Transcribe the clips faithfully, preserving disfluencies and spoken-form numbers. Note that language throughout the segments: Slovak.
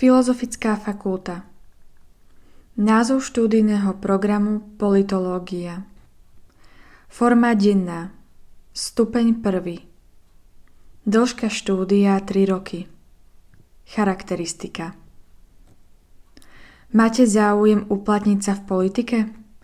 Filozofická fakulta. Názov študijného programu Politológia. Forma denná. Stupeň prvý. Dĺžka štúdia tri roky. Charakteristika. Máte záujem uplatniť sa v politike?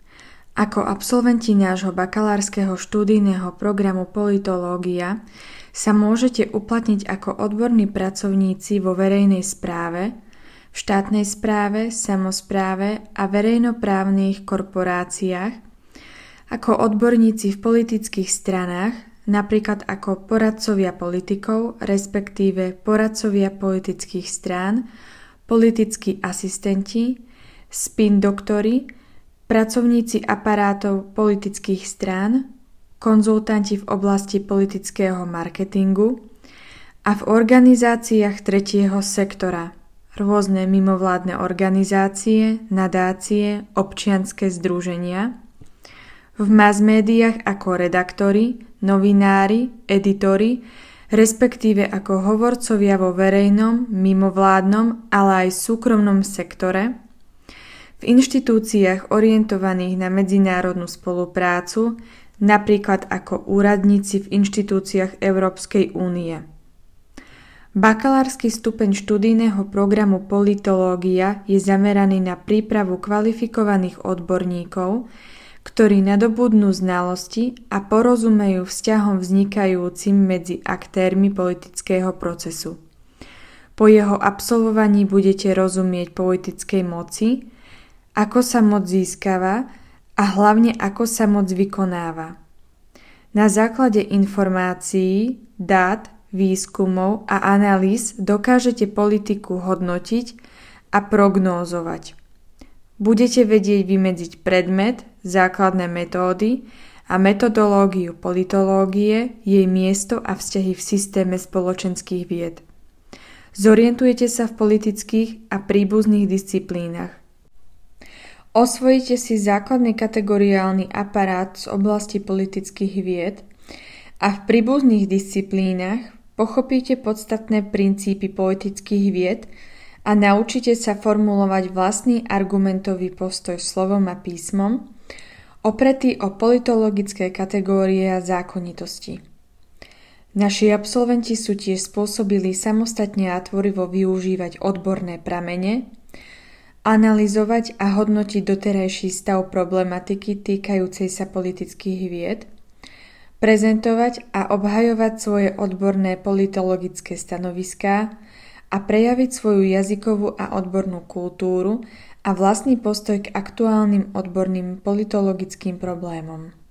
Ako absolventi nášho bakalárskeho študijného programu Politológia sa môžete uplatniť ako odborní pracovníci vo verejnej správe, v štátnej správe, samospráve a verejnoprávnych korporáciách, ako odborníci v politických stranách, napríklad ako poradcovia politikov, respektíve poradcovia politických strán, politickí asistenti, spin doktori, pracovníci aparátov politických strán, konzultanti v oblasti politického marketingu a v organizáciách tretieho sektora, rôzne mimovládne organizácie, nadácie, občianske združenia, v mass-médiách ako redaktori, novinári, editori, respektíve ako hovorcovia vo verejnom, mimovládnom, ale aj súkromnom sektore, v inštitúciách orientovaných na medzinárodnú spoluprácu, napríklad ako úradníci v inštitúciách Európskej únie. Bakalársky stupeň študijného programu Politológia je zameraný na prípravu kvalifikovaných odborníkov, ktorí nadobudnú znalosti a porozumejú vzťahom vznikajúcim medzi aktérmi politického procesu. Po jeho absolvovaní budete rozumieť politickej moci, ako sa moc získava a hlavne ako sa moc vykonáva. Na základe informácií, dát, výskumov a analýz dokážete politiku hodnotiť a prognózovať. Budete vedieť vymedziť predmet, základné metódy a metodológiu politológie, jej miesto a vzťahy v systéme spoločenských vied. Zorientujete sa v politických a príbuzných disciplínach. Osvojíte si základný kategoriálny aparát z oblasti politických vied a v príbuzných disciplínach pochopíte podstatné princípy politických vied a naučíte sa formulovať vlastný argumentový postoj slovom a písmom, opretý o politologické kategórie a zákonitosti. Naši absolventi sú tiež spôsobili samostatne a tvorivo využívať odborné pramene, analyzovať a hodnotiť doterajší stav problematiky týkajúcej sa politických vied, prezentovať a obhajovať svoje odborné politologické stanoviská a prejaviť svoju jazykovú a odbornú kultúru a vlastný postoj k aktuálnym odborným politologickým problémom.